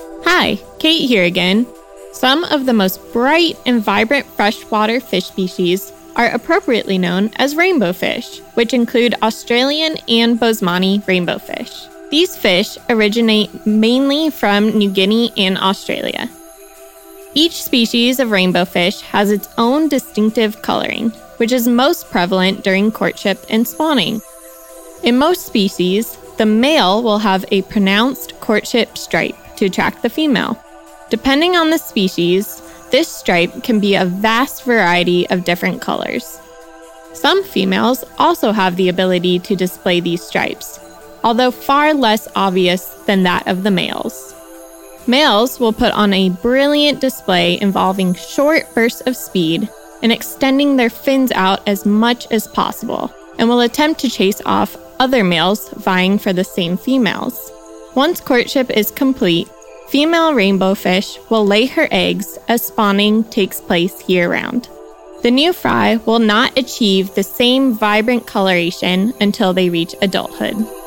Hi, Kate here again. Some of the most bright and vibrant freshwater fish species are appropriately known as rainbow fish, which include Australian and Bosemani rainbow fish. These fish originate mainly from New Guinea and Australia. Each species of rainbow fish has its own distinctive coloring, which is most prevalent during courtship and spawning. In most species, the male will have a pronounced courtship stripe to attract the female. Depending on the species, this stripe can be a vast variety of different colors. Some females also have the ability to display these stripes, although far less obvious than that of the males. Males will put on a brilliant display involving short bursts of speed and extending their fins out as much as possible, and will attempt to chase off other males vying for the same females. Once courtship is complete, female rainbow fish will lay her eggs as spawning takes place year-round. The new fry will not achieve the same vibrant coloration until they reach adulthood.